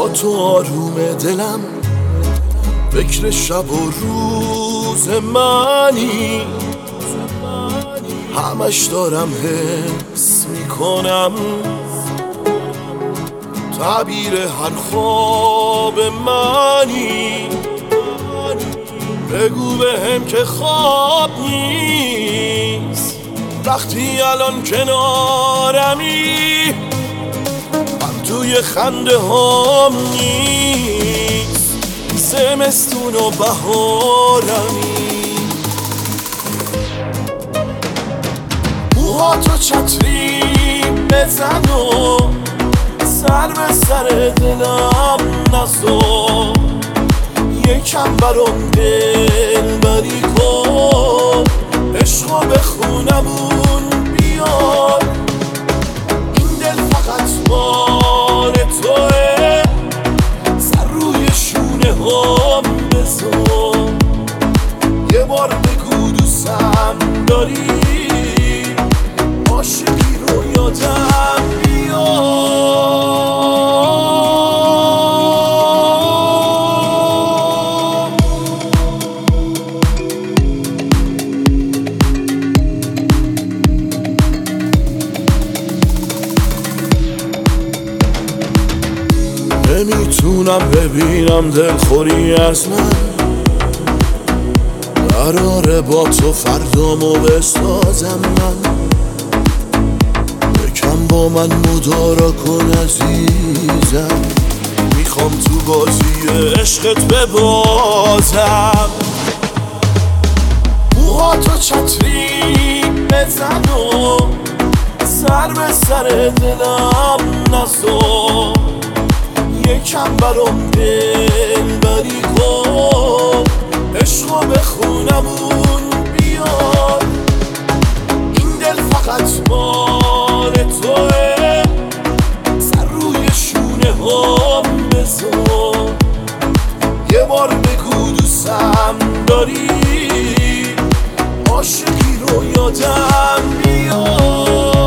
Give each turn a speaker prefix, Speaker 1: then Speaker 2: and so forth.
Speaker 1: با تو آروم دلم، فکر شب و روز منی، همش دارم حس میکنم تعبیر هر خواب منی. بگو بهم که خواب نیست وقتی الان کنارمی، من توی خنده هام نیست زمستون و بهارمی. موهاتو چتری بزن و سر به سر دلم نزار، یکم برام دلبری کن، عشقو به خونمون بیار. این دل فقط مال توه، سر روی شونه هم بذار، یه بار بگو دوستم داری، عاشقی رو یادم بیار. نمیتونم ببینم دلخوری از من، قراره با تو فردامو بسازم من. یکم با من مدارا کن عزیزم، میخوام تو بازی عشقت ببازم. موهاتو چتری بزن و سر به سر دلم نزار، یکم برام دلبری کن، عشقو به خونمون بیار. این دل فقط مال توه، سر روی شونه هم بذار، یه بار بگو دوستم داری، عاشقی رو یادم بیار.